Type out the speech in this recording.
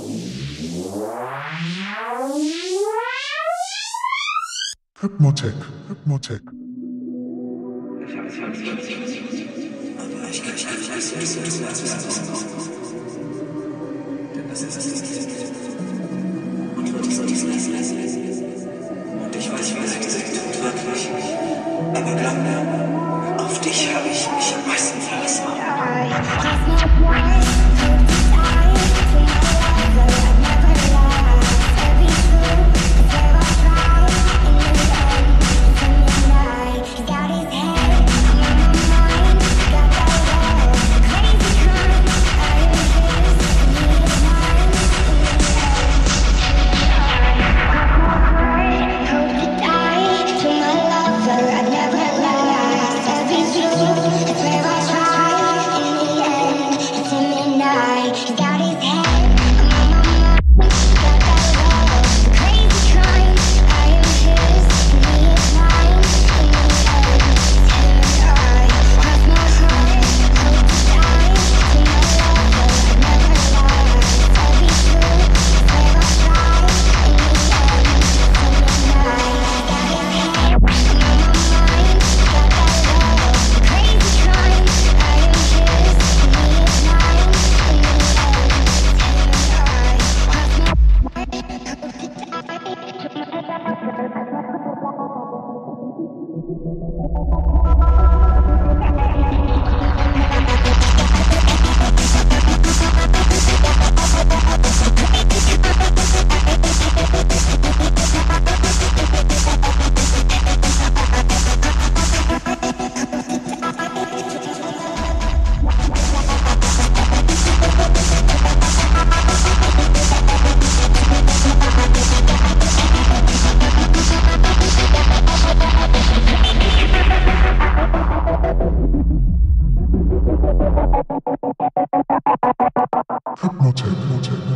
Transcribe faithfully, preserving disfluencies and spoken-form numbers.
Hypnotic, Hypnotic. Aber ich kann nicht lassen. Denn das ist es. Und wird es dies lassen. Und ich weiß, was diese tut wirklich. Aber glaub mir, auf dich habe ich mich am meisten verlassen. Hypnotic, Hypnotic.